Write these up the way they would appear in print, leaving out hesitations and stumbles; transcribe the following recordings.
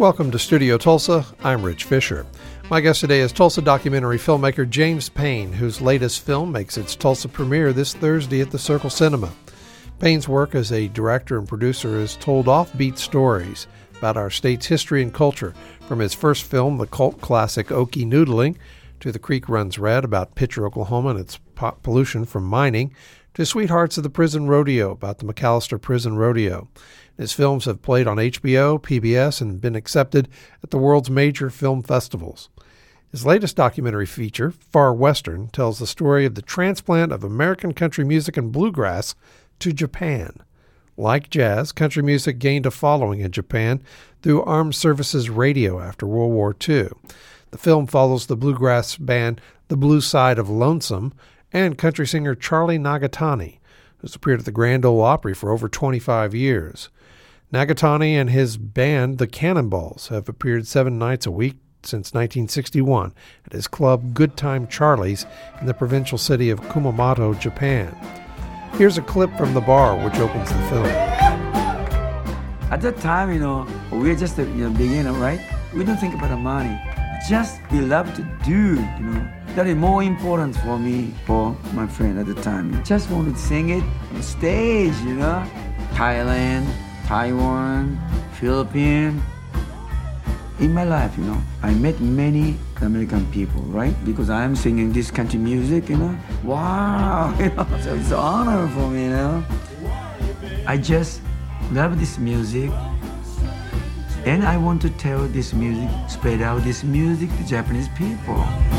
Welcome to Studio Tulsa. I'm Rich Fisher. My guest today is Tulsa documentary filmmaker James Payne, whose latest film makes its Tulsa premiere this Thursday at the Circle Cinema. Payne's work as a director and producer has told offbeat stories about our state's history and culture, from his first film, the cult classic Okie Noodling, to The Creek Runs Red about Pitcher, Oklahoma and its pollution from mining, to Sweethearts of the Prison Rodeo about the McAllister Prison Rodeo. His films have played on HBO, PBS, and been accepted at the world's major film festivals. His latest documentary feature, Far Western, tells the story of the transplant of American country music and bluegrass to Japan. Like jazz, country music gained a following in Japan through armed services radio after World War II. The film follows the bluegrass band The Blue Side of Lonesome and country singer Charlie Nagatani, who's appeared at the Grand Ole Opry for over 25 years. Nagatani and his band, the Cannonballs, have appeared 7 nights a week since 1961 at his club Good Time Charlie's in the provincial city of Kumamoto, Japan. Here's a clip from the bar which opens the film. At that time, we're just a beginner, right? We don't think about the money. Just we love to do, That is more important for me, for my friend at the time. Just want to sing it on stage, Thailand, Taiwan, Philippines. In my life, I met many American people, right? Because I'm singing this country music, Wow, so it's an honor for me, I just love this music. And I want to tell this music, spread out this music to Japanese people.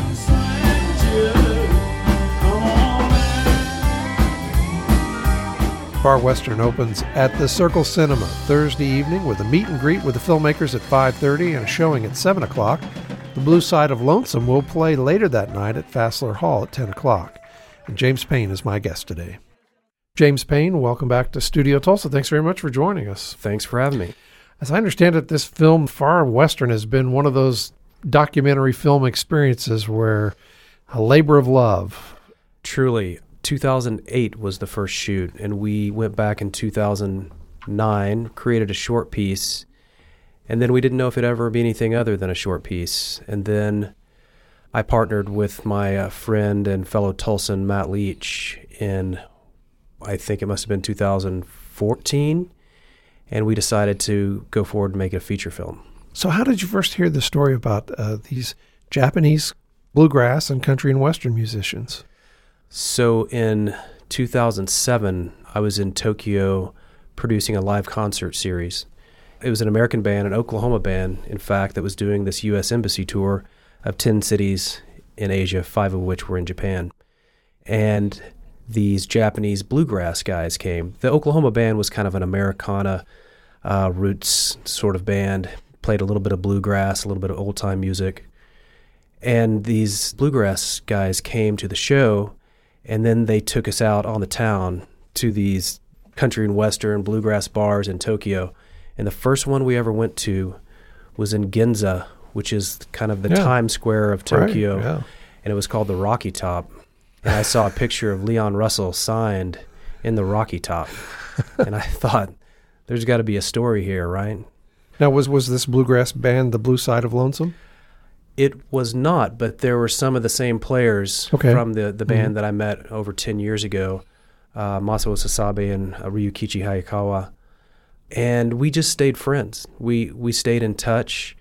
Far Western opens at the Circle Cinema Thursday evening with a meet and greet with the filmmakers at 5:30 and a showing at 7 o'clock. The Blue Side of Lonesome will play later that night at Fassler Hall at 10 o'clock. And James Payne is my guest today. James Payne, welcome back to Studio Tulsa. Thanks very much for joining us. Thanks for having me. As I understand it, this film, Far Western, has been one of those documentary film experiences where a labor of love. Truly, 2008 was the first shoot, and we went back in 2009, created a short piece, and then we didn't know if it'd ever be anything other than a short piece. And then I partnered with my friend and fellow Tulsan, Matt Leach, in, I think it must have been 2014, and we decided to go forward and make a feature film. So how did you first hear the story about these Japanese bluegrass and country and western musicians? So in 2007, I was in Tokyo producing a live concert series. It was an American band, an Oklahoma band, in fact, that was doing this U.S. Embassy tour of 10 cities in Asia, 5 of which were in Japan. And these Japanese bluegrass guys came. The Oklahoma band was kind of an Americana roots sort of band, played a little bit of bluegrass, a little bit of old-time music. And these bluegrass guys came to the show, and then they took us out on the town to these country and western bluegrass bars in Tokyo. And the first one we ever went to was in Ginza, which is kind of the Times Square of Tokyo. Right, yeah. And it was called the Rocky Top. And I saw a picture of Leon Russell signed in the Rocky Top. And I thought, there's got to be a story here, right? Now, was this bluegrass band the Blue Side of Lonesome? It was not, but there were some of the same players from the band that I met over 10 years ago, Masao Sasabe and Ryukichi Hayakawa. And we just stayed friends. We stayed in touch,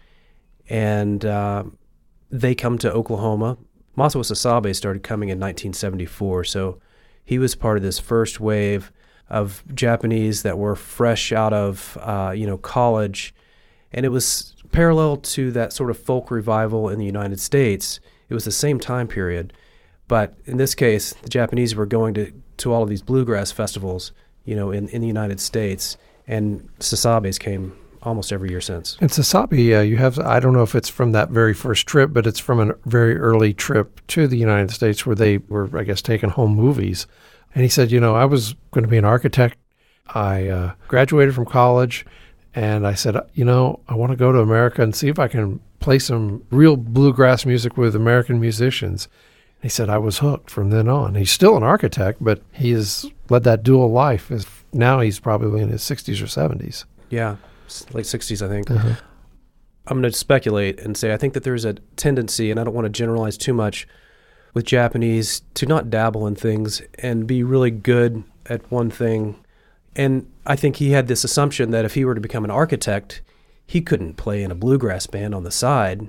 and they come to Oklahoma. Masao Sasabe started coming in 1974, so he was part of this first wave of Japanese that were fresh out of college, and it was parallel to that sort of folk revival in the United States. It was the same time period, but in this case, the Japanese were going to all of these bluegrass festivals, in the United States, and Sasabes came almost every year since. And Sasabe, you have, I don't know if it's from that very first trip, but it's from a very early trip to the United States where they were, I guess, taking home movies. And he said, I was going to be an architect. I graduated from college, and I said, I want to go to America and see if I can play some real bluegrass music with American musicians. And he said, I was hooked from then on. He's still an architect, but he has led that dual life. Now he's probably in his 60s or 70s. Yeah, late 60s, I think. I'm going to speculate and say I think that there's a tendency, and I don't want to generalize too much, with Japanese to not dabble in things and be really good at one thing. And I think he had this assumption that if he were to become an architect, he couldn't play in a bluegrass band on the side,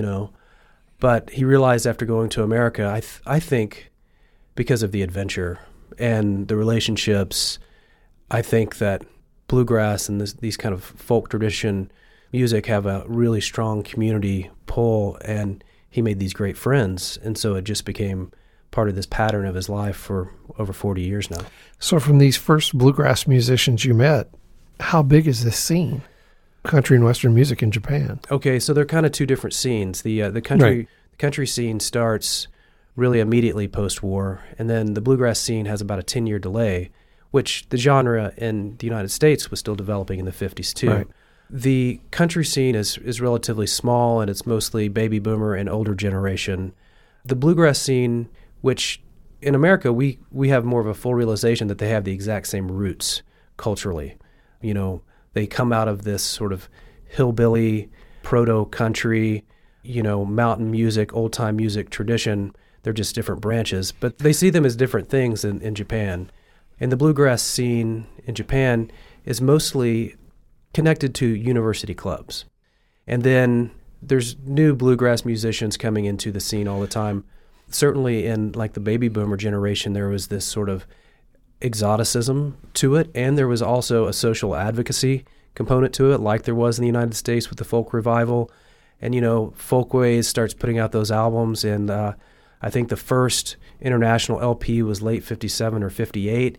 But he realized after going to America, I think because of the adventure and the relationships, I think that bluegrass and these kind of folk tradition music have a really strong community pull, and he made these great friends. And so it just became part of this pattern of his life for over 40 years now. So from these first bluegrass musicians you met, how big is this scene, country and Western music in Japan? Okay, so they're kind of two different scenes. The country scene starts really immediately post-war, and then the bluegrass scene has about a 10-year delay, which the genre in the United States was still developing in the 50s too. Right. The country scene is relatively small, and it's mostly baby boomer and older generation. The bluegrass scene, which in America we have more of a full realization that they have the exact same roots culturally. They come out of this sort of hillbilly, proto-country, mountain music, old-time music tradition. They're just different branches, but they see them as different things in Japan. And the bluegrass scene in Japan is mostly connected to university clubs. And then there's new bluegrass musicians coming into the scene all the time. Certainly in like the baby boomer generation, there was this sort of exoticism to it, and there was also a social advocacy component to it, like there was in the United States with the folk revival. And, Folkways starts putting out those albums, and I think the first international LP was late 57 or 58.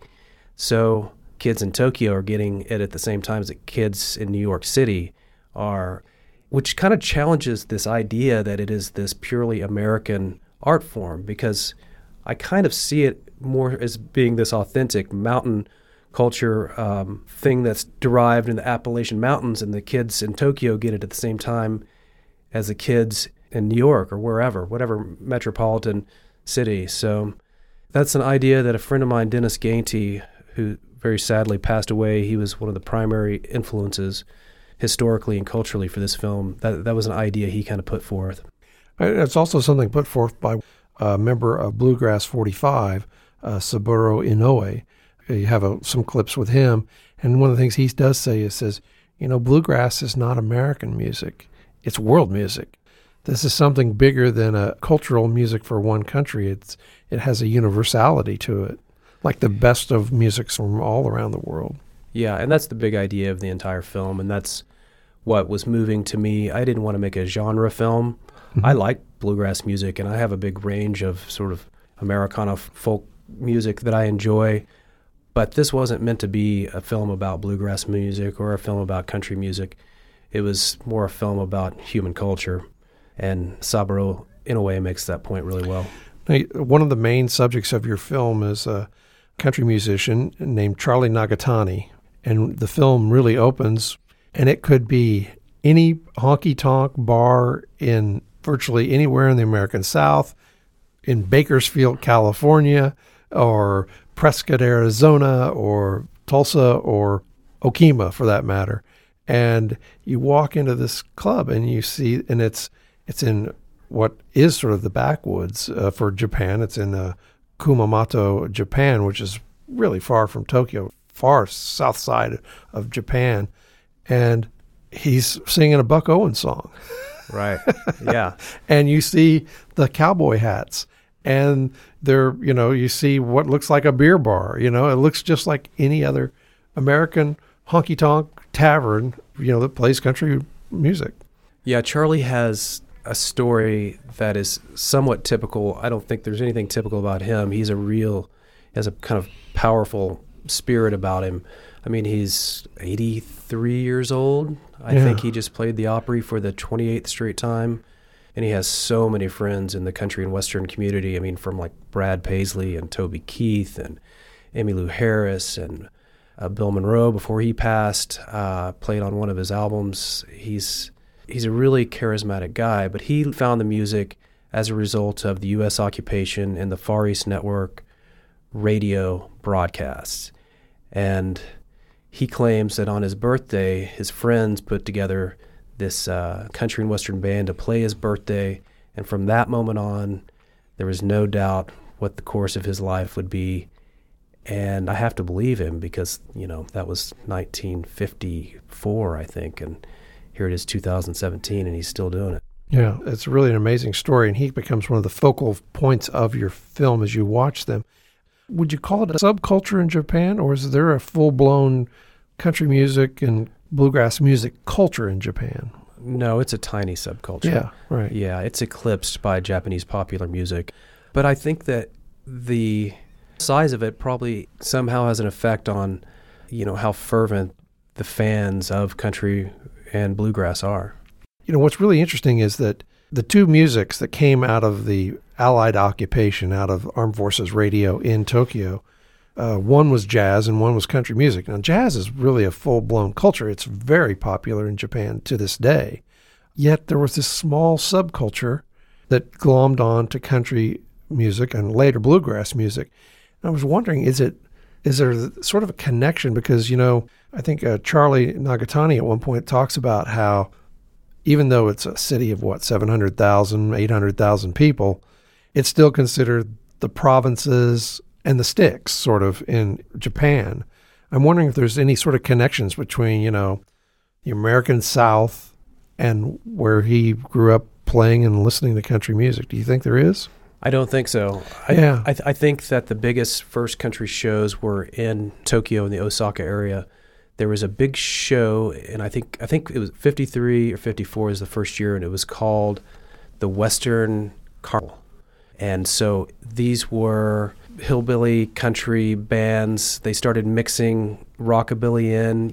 So kids in Tokyo are getting it at the same time as the kids in New York City are, which kind of challenges this idea that it is this purely American art form, because I kind of see it more as being this authentic mountain culture thing that's derived in the Appalachian Mountains, and the kids in Tokyo get it at the same time as the kids in New York or whatever metropolitan city. So that's an idea that a friend of mine, Dennis Gainty, who very sadly passed away, he was one of the primary influences historically and culturally for this film. That was an idea he kind of put forth. It's also something put forth by a member of Bluegrass 45, Saburo Inoue. You have some clips with him, and one of the things he does say is, bluegrass is not American music. It's world music. This is something bigger than a cultural music for one country. It has a universality to it, like the best of music from all around the world. Yeah, and that's the big idea of the entire film, and that's what was moving to me. I didn't want to make a genre film. Mm-hmm. I like bluegrass music, and I have a big range of sort of Americana folk music that I enjoy, but this wasn't meant to be a film about bluegrass music or a film about country music. It was more a film about human culture, and Saburo, in a way, makes that point really well. Now, one of the main subjects of your film is a country musician named Charlie Nagatani, and the film really opens, and it could be any honky-tonk bar in virtually anywhere in the American South, in Bakersfield, California, or Prescott, Arizona, or Tulsa, or Okima, for that matter. And you walk into this club and you see, and it's in what is sort of the backwoods for Japan. It's in Kumamoto, Japan, which is really far from Tokyo, far south side of Japan. And he's singing a Buck Owens song. Right. Yeah. And you see the cowboy hats, and you see what looks like a beer bar. It looks just like any other American honky-tonk tavern, that plays country music. Yeah, Charlie has a story that is somewhat typical. I don't think there's anything typical about him. He has a kind of powerful spirit about him. I mean, he's 83 years old. I think he just played the Opry for the 28th straight time. And he has so many friends in the country and Western community. I mean, from like Brad Paisley and Toby Keith and Emmylou Harris and Bill Monroe before he passed, played on one of his albums. He's a really charismatic guy, but he found the music as a result of the U.S. occupation and the Far East Network radio broadcasts. And he claims that on his birthday, his friends put together this country and western band to play his birthday. And from that moment on, there was no doubt what the course of his life would be. And I have to believe him because, that was 1954, I think. And here it is 2017, and he's still doing it. Yeah, it's really an amazing story, and he becomes one of the focal points of your film as you watch them. Would you call it a subculture in Japan, or is there a full-blown country music and bluegrass music culture in Japan? No, it's a tiny subculture. Yeah, right. Yeah, it's eclipsed by Japanese popular music. But I think that the size of it probably somehow has an effect on, how fervent the fans of country and bluegrass are. What's really interesting is that the two musics that came out of the Allied occupation, out of Armed Forces Radio in Tokyo, one was jazz and one was country music. Now, jazz is really a full-blown culture. It's very popular in Japan to this day. Yet there was this small subculture that glommed on to country music and later bluegrass music. And I was wondering, is there sort of a connection? Because, I think Charlie Nagatani at one point talks about how even though it's a city of 700,000, 800,000 people, it's still considered the provinces and the sticks sort of in Japan. I'm wondering if there's any sort of connections between, the American South and where he grew up playing and listening to country music. Do you think there is? I don't think so. I think that the biggest first country shows were in Tokyo in the Osaka area. There was a big show, and I think it was 53 or 54 is the first year, and it was called the Western Carnival. And so these were hillbilly country bands. They started mixing rockabilly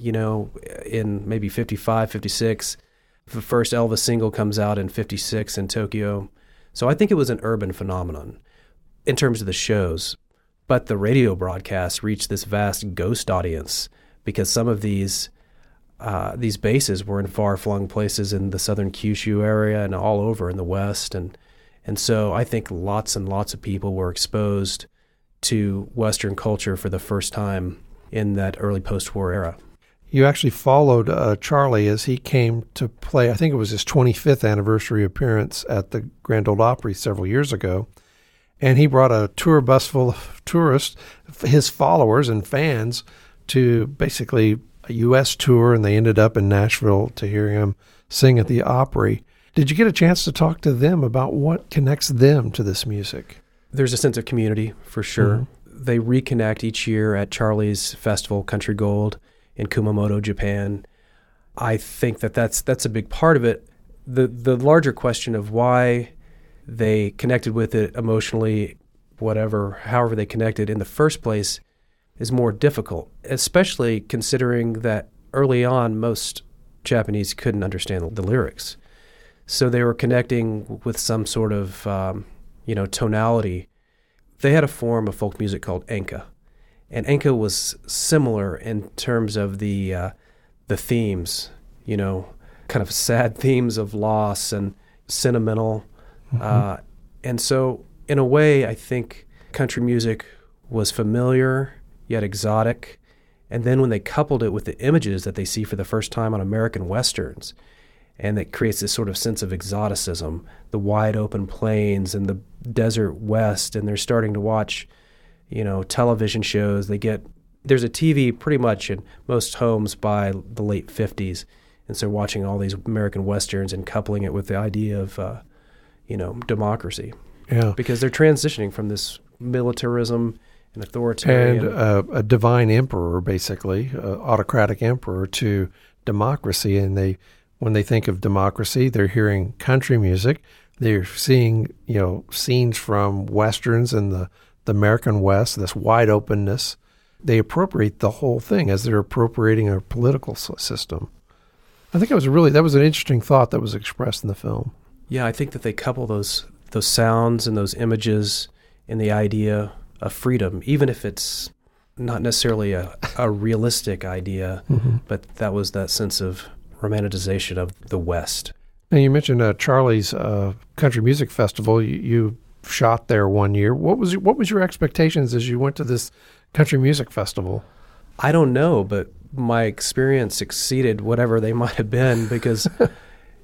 in maybe 55, 56. The first Elvis single comes out in 56 in Tokyo. So I think it was an urban phenomenon in terms of the shows. But the radio broadcast reached this vast ghost audience because some of these bases were in far-flung places in the southern Kyushu area and all over in the West. And so I think lots and lots of people were exposed to Western culture for the first time in that early post-war era. You actually followed Charlie as he came to play, I think it was his 25th anniversary appearance at the Grand Ole Opry several years ago. And he brought a tour bus full of tourists, his followers and fans, to basically a U.S. tour, and they ended up in Nashville to hear him sing at the Opry. Did you get a chance to talk to them about what connects them to this music? There's a sense of community, for sure. Mm-hmm. They reconnect each year at Charlie's festival, Country Gold, in Kumamoto, Japan. I think that's a big part of it. The larger question of why they connected with it emotionally, however they connected in the first place, is more difficult, especially considering that early on most Japanese couldn't understand the lyrics. So they were connecting with some sort of tonality. They had a form of folk music called enka. And enka was similar in terms of the themes, kind of sad themes of loss and sentimental. Mm-hmm. And so in a way, I think country music was familiar yet exotic. And then when they coupled it with the images that they see for the first time on American Westerns, and that creates this sort of sense of exoticism, the wide open plains and the desert west, and they're starting to watch, television shows. There's a TV pretty much in most homes by the late 50s, and so watching all these American Westerns and coupling it with the idea of, democracy. Yeah. Because they're transitioning from this militarism and authoritarian. And a divine emperor, basically, autocratic emperor, to democracy. And when they think of democracy, they're hearing country music. They're seeing, scenes from Westerns and the American West, this wide openness. They appropriate the whole thing as they're appropriating our political system. I think that was an interesting thought that was expressed in the film. Yeah, I think that they couple those sounds and those images and the idea of freedom, even if it's not necessarily a realistic idea, mm-hmm. but that was that sense of romanticization of the West. Now, you mentioned Charlie's Country Music Festival. You shot there one year. What was your expectations as you went to this country music festival? I don't know, but my experience exceeded whatever they might have been because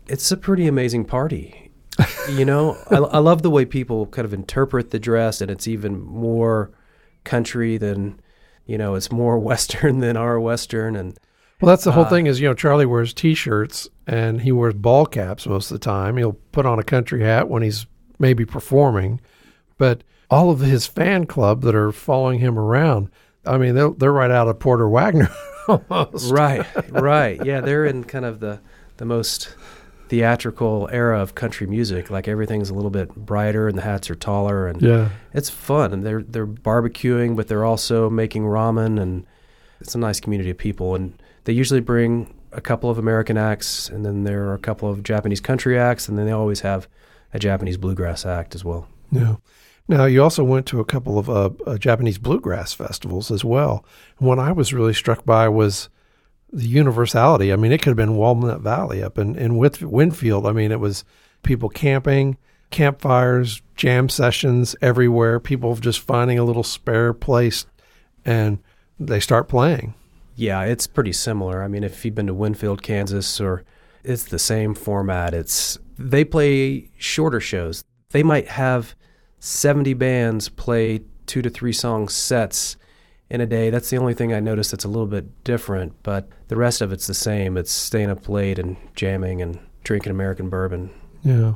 It's a pretty amazing party. You know, I love the way people kind of interpret the dress, and it's even more country than, you know, it's more Western than our Western. And well, that's the whole thing is, you know, Charlie wears T-shirts and he wears ball caps most of the time. He'll put on a country hat when he's maybe performing, but all of his fan club that are following him around, I mean, they're right out of Porter Wagner almost. Right. Yeah, they're in kind of the most theatrical era of country music. Like everything's a little bit brighter and the hats are taller, and it's fun. And they're barbecuing, but they're also making ramen, and it's a nice community of people. And they usually bring a couple of American acts, and then there are a couple of Japanese country acts, and then they always have a Japanese bluegrass act as well. Yeah. Now, you also went to a couple of Japanese bluegrass festivals as well. And what I was really struck by was the universality. I mean, it could have been Walnut Valley up in Winfield. I mean, it was people camping, campfires, jam sessions everywhere, people just finding a little spare place, and they start playing. Yeah, it's pretty similar. I mean, if you've been to Winfield, Kansas, or it's the same format. They play shorter shows. They might have 70 bands play 2 to 3 song sets in a day. That's the only thing I noticed that's a little bit different, but the rest of it's the same. It's staying up late and jamming and drinking American bourbon. Yeah.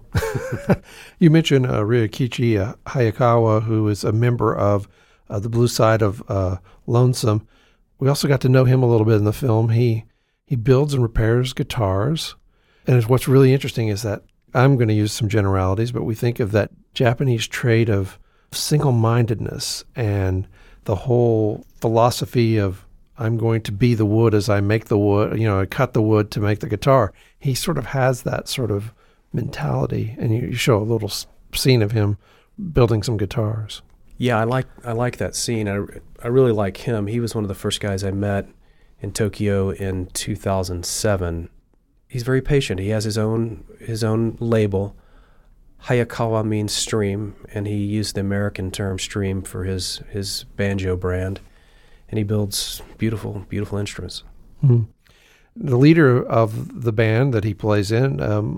You mentioned Ryukichi Hayakawa, who is a member of the Blue Side of Lonesome. We also got to know him a little bit in the film. He builds and repairs guitars. And what's really interesting is that I'm going to use some generalities, but we think of that Japanese trait of single-mindedness and the whole philosophy of I'm going to be the wood as I make the wood, you know, I cut the wood to make the guitar. He sort of has that sort of mentality, and you show a little scene of him building some guitars. Yeah, I like that scene. I really like him. He was one of the first guys I met in Tokyo in 2007. He's very patient. He has his own label. Hayakawa means stream, and he used the American term stream for his banjo brand, and he builds beautiful, beautiful instruments. Mm-hmm. The leader of the band that he plays in,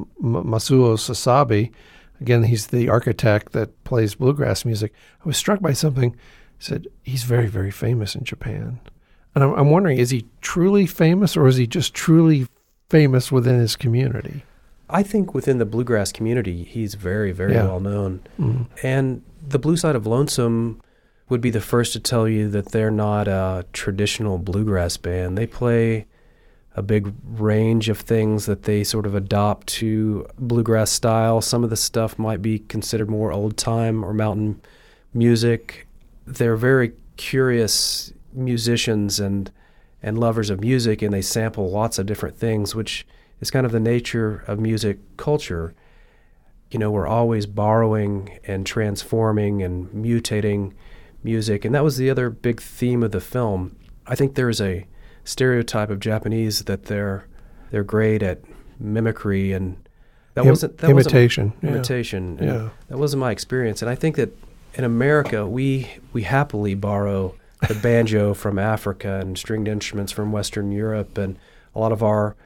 Masuo Sasabe, again, he's the architect that plays bluegrass music. I was struck by something. He said he's very, very famous in Japan. And I'm wondering, is he truly famous, or is he just truly famous within his community? I think within the bluegrass community, he's very, very well known. Mm-hmm. And the Blue Side of Lonesome would be the first to tell you that they're not a traditional bluegrass band. They play a big range of things that they sort of adopt to bluegrass style. Some of the stuff might be considered more old time or mountain music. They're very curious musicians and lovers of music, and they sample lots of different things, which is kind of the nature of music culture. You know, we're always borrowing and transforming and mutating music, and that was the other big theme of the film. I think there's a stereotype of Japanese that they're great at mimicry, and that imitation. Imitation. Yeah. That wasn't my experience, and I think that in America we happily borrow the banjo from Africa and stringed instruments from Western Europe, and a lot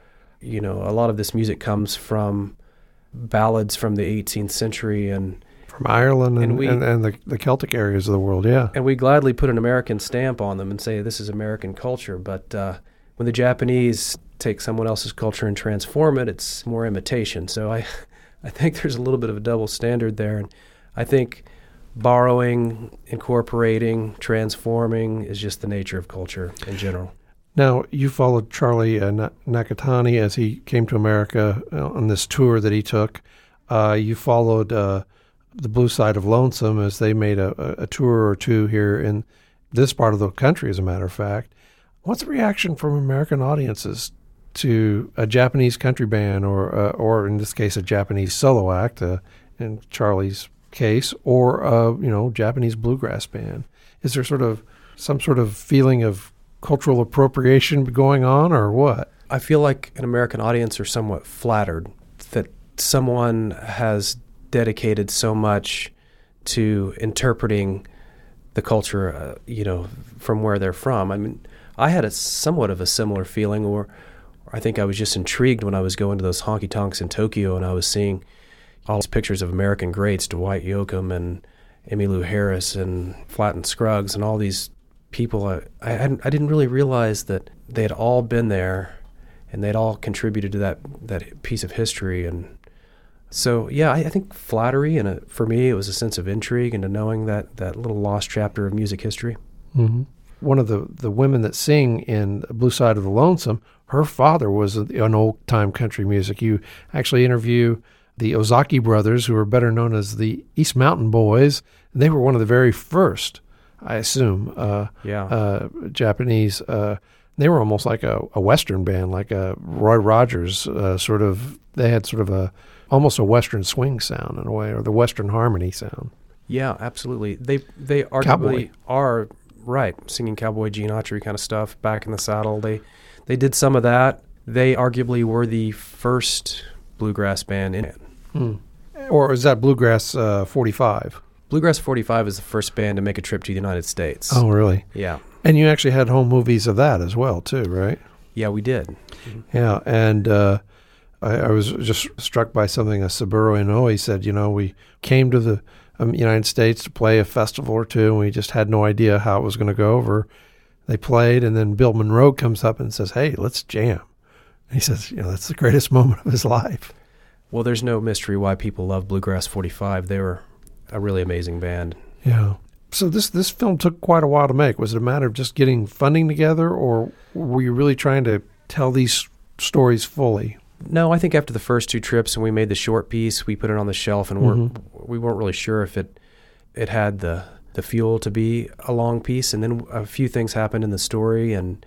of this music comes from ballads from the 18th century and from Ireland and the Celtic areas of the world, yeah. And we gladly put an American stamp on them and say this is American culture, but when the Japanese take someone else's culture and transform it, it's more imitation. So I think there's a little bit of a double standard there, and I think borrowing, incorporating, transforming is just the nature of culture in general. Now, you followed Charlie Nakatani as he came to America on this tour that he took. You followed the Blue Side of Lonesome as they made a tour or two here in this part of the country, as a matter of fact. What's the reaction from American audiences to a Japanese country band or in this case, a Japanese solo act, in Charlie's case, or Japanese bluegrass band? Is there some sort of feeling of cultural appropriation going on, or what? I feel like an American audience are somewhat flattered that someone has dedicated so much to interpreting the culture, from where they're from. I mean, I had somewhat of a similar feeling, or I think I was just intrigued when I was going to those honky-tonks in Tokyo and I was seeing all these pictures of American greats, Dwight Yoakam and Emmylou Harris and Flatt Scruggs and all these people. I didn't really realize that they had all been there and they'd all contributed to that piece of history. And so, yeah, I think flattery, and for me, it was a sense of intrigue into knowing that little lost chapter of music history. Mm-hmm. One of the women that sing in Blue Side of the Lonesome, her father was an old-time country music. You actually interview the Ozaki brothers, who are better known as the East Mountain Boys. They were one of the very first, I assume, Japanese. They were almost like a Western band, like a Roy Rogers sort of. They had sort of almost a Western swing sound in a way, or the Western harmony sound. Yeah, absolutely. They arguably are right, singing cowboy Gene Autry kind of stuff, Back in the Saddle. They did some of that. They arguably were the first bluegrass band in it. Or is that Bluegrass 45? Bluegrass 45 is the first band to make a trip to the United States. Oh, really? Yeah. And you actually had home movies of that as well, too, right? Yeah, we did. Mm-hmm. Yeah, and I was just struck by something Saburo Inoue said. We came to the United States to play a festival or two, and we just had no idea how it was going to go over. They played, and then Bill Monroe comes up and says, "Hey, let's jam." And he says, that's the greatest moment of his life. Well, there's no mystery why people love Bluegrass 45. They were a really amazing band. Yeah. So this film took quite a while to make. Was it a matter of just getting funding together, or were you really trying to tell these stories fully? No, I think after the first two trips and we made the short piece, we put it on the shelf, and we weren't really sure if it had the fuel to be a long piece. And then a few things happened in the story, and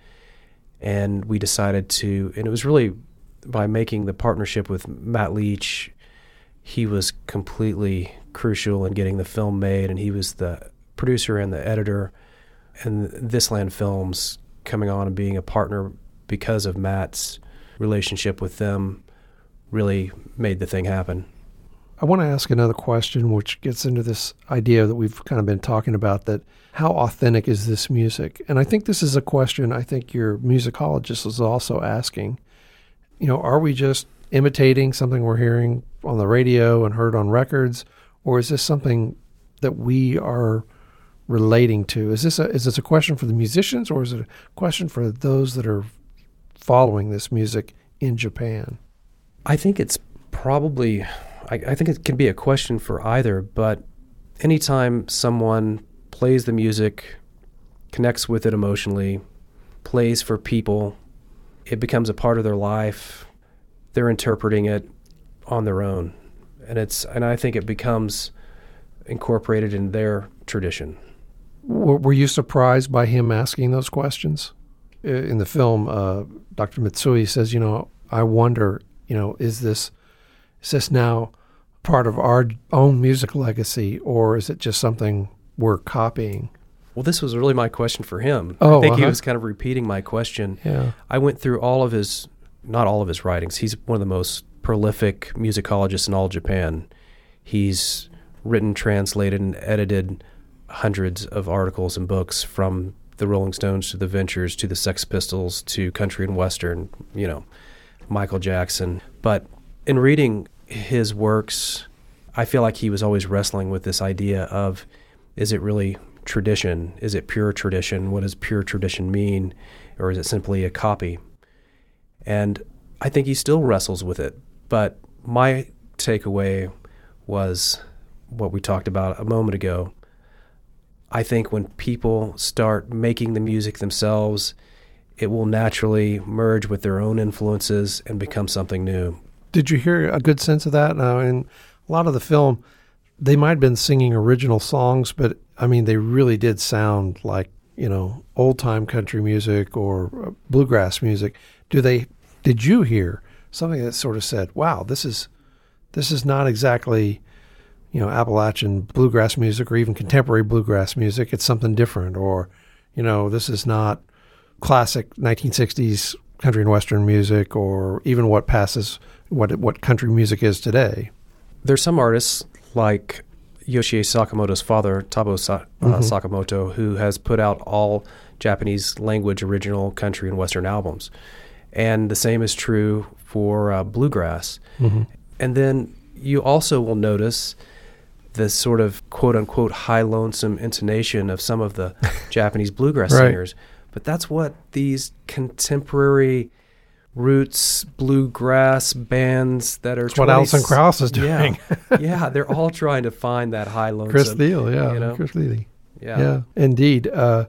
we decided to, and it was really by making the partnership with Matt Leach. He was completely crucial in getting the film made, and he was the producer and the editor. And This Land Films coming on and being a partner because of Matt's relationship with them really made the thing happen. I want to ask another question, which gets into this idea that we've kind of been talking about, that how authentic is this music? And I think this is a question I think your musicologist is also asking. Are we just imitating something we're hearing on the radio and heard on records, or is this something that we are relating to? Is this a question for the musicians, or is it a question for those that are following this music in Japan? I think it's probably, I think it can be a question for either, but anytime someone plays the music, connects with it emotionally, plays for people, it becomes a part of their life. They're interpreting it on their own, and I think it becomes incorporated in their tradition. Were you surprised by him asking those questions? In the film, Dr. Mitsui says, I wonder, is this now part of our own music legacy, or is it just something we're copying? Well, this was really my question for him. Oh, I think he was kind of repeating my question. Yeah. I went through not all of his writings. He's one of the most prolific musicologists in all Japan. He's written, translated, and edited hundreds of articles and books, from the Rolling Stones to the Ventures to the Sex Pistols to country and western, Michael Jackson. But in reading his works, I feel like he was always wrestling with this idea of, is it really tradition? Is it pure tradition? What does pure tradition mean? Or is it simply a copy? And I think he still wrestles with it. But my takeaway was what we talked about a moment ago. I think when people start making the music themselves, it will naturally merge with their own influences and become something new. Did you hear a good sense of that? Now, in a lot of the film, they might have been singing original songs, but they really did sound like, old-time country music or bluegrass music. Did you hear something that sort of said, wow, this is not exactly, Appalachian bluegrass music or even contemporary bluegrass music. It's something different, or, this is not classic 1960s country and western music, or even what country music is today. There's some artists like Yoshie Sakamoto's father, Tabo Sakamoto, who has put out all Japanese language original country and western albums. And the same is true for bluegrass. Mm-hmm. And then you also will notice the sort of quote-unquote high lonesome intonation of some of the Japanese bluegrass singers. But that's what these contemporary roots bluegrass bands that are... That's what Alison Krauss is doing. Yeah, they're all trying to find that high lonesome. Chris Thiel, Chris Thiel. Yeah, indeed.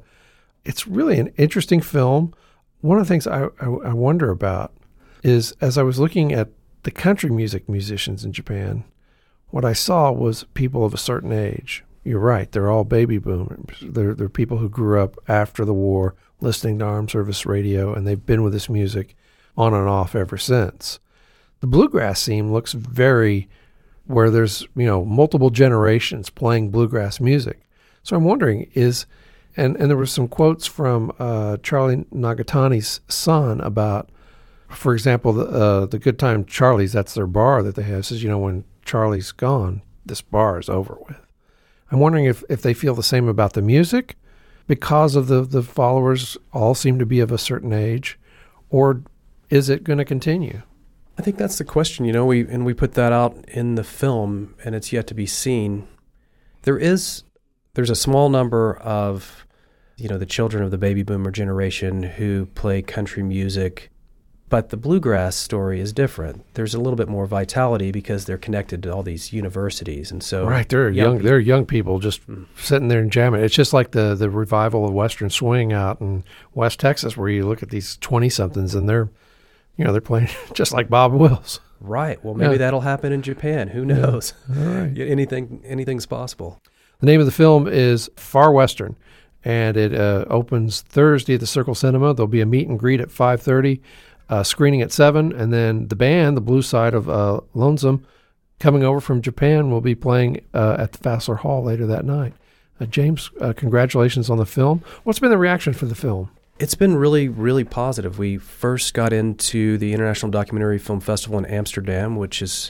It's really an interesting film. One of the things I wonder about is, as I was looking at the country music musicians in Japan, what I saw was people of a certain age. You're right. They're all baby boomers. They're people who grew up after the war listening to armed service radio, and they've been with this music on and off ever since. The bluegrass scene looks very where there's, multiple generations playing bluegrass music. So I'm wondering and there were some quotes from Charlie Nagatani's son about, for example, the Good Time Charlie's, that's their bar that they have, says, when Charlie's gone, this bar is over with. I'm wondering if they feel the same about the music because of the followers all seem to be of a certain age, or is it going to continue? I think that's the question. We put that out in the film, and it's yet to be seen. There's a small number of, the children of the baby boomer generation who play country music, but the bluegrass story is different. There's a little bit more vitality because they're connected to all these universities, and so they're young people just sitting there and jamming. It's just like the revival of Western swing out in West Texas, where you look at these 20-somethings and they're playing just like Bob Wills. Right. Well, maybe that'll happen in Japan. Who knows? Yeah. All right. Anything's possible. The name of the film is Far Western, and it opens Thursday at the Circle Cinema. There'll be a meet and greet at 5:30, screening at 7, and then the band, the Blue Side of Lonesome, coming over from Japan, will be playing at the Fassler Hall later that night. James, congratulations on the film. What's been the reaction for the film? It's been really, really positive. We first got into the International Documentary Film Festival in Amsterdam, which is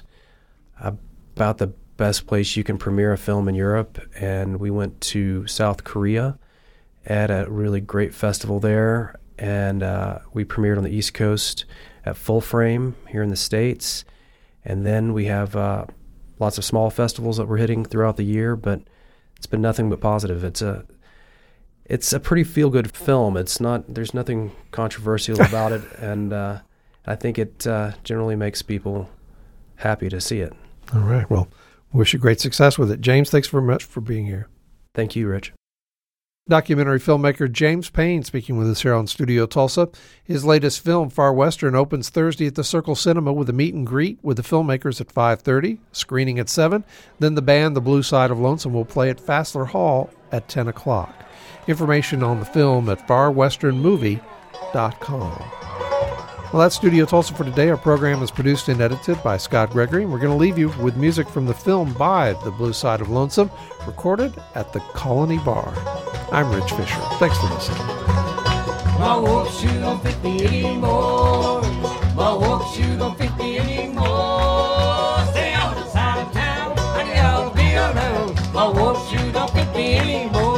about the best place you can premiere a film in Europe, and we went to South Korea at a really great festival there, and we premiered on the East Coast at Full Frame here in the States, and then we have lots of small festivals that we're hitting throughout the year, but it's been nothing but positive. It's a pretty feel-good film. There's nothing controversial about it, and I think it generally makes people happy to see it. All right. Well, wish you great success with it. James, thanks very much for being here. Thank you, Rich. Documentary filmmaker James Payne speaking with us here on Studio Tulsa. His latest film, Far Western, opens Thursday at the Circle Cinema with a meet and greet with the filmmakers at 5:30, screening at 7. Then the band, the Blue Side of Lonesome, will play at Fassler Hall at 10 o'clock. Information on the film at farwesternmovie.com. Well, that's Studio Tulsa for today. Our program is produced and edited by Scott Gregory. And we're going to leave you with music from the film by the Blue Side of Lonesome, recorded at the Colony Bar. I'm Rich Fisher. Thanks for listening. My work shoe don't fit me anymore. My work shoe don't fit me anymore. Stay on the side of town, and you ought to be around. My work shoe don't fit me anymore.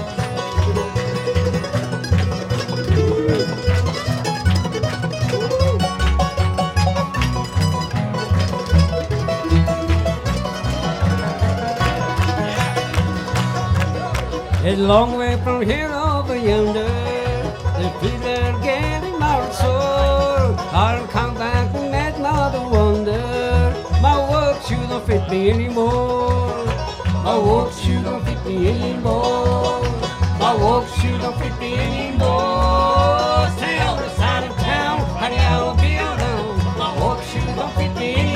It's a long way from here over yonder. The feet are getting my soul. I'll come back and let mother wonder. My work shoe don't fit me anymore. My work shoe don't fit me anymore. My work shoe don't fit me anymore. Stay on the side of town, honey, I'll be around. My work shoe don't fit me anymore.